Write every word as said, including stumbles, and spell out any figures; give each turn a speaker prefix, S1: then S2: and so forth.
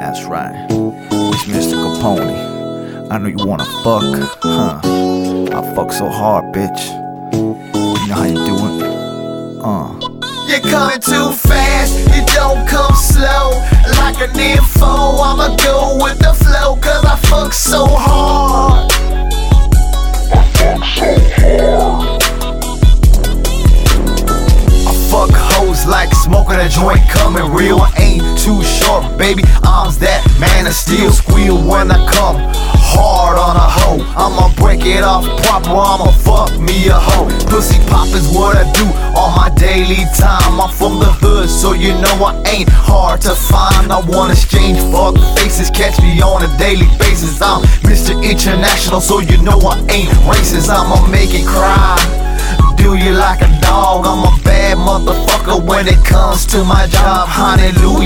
S1: That's right. It's Mister Capone. I know you wanna fuck, huh? I fuck so hard, bitch. You know how you do it? Uh.
S2: You're coming too fast, you don't come slow. Like an info, I'ma go with the flow. Cause I fuck so hard. I fuck so hard. I fuck hoes like smoking a joint coming real. Ain't too short, baby, I'm that man of steel. Squeal when I come hard on a hoe. I'ma break it off proper, I'ma fuck me a hoe. Pussy pop is what I do on my daily time. I'm from the hood, so you know I ain't hard to find. I wanna exchange fuck faces, catch me on a daily basis. I'm Mister International, so you know I ain't racist. I'ma make it cry, do you like a dog. I'm a bad motherfucker when it comes to my job. Hallelujah.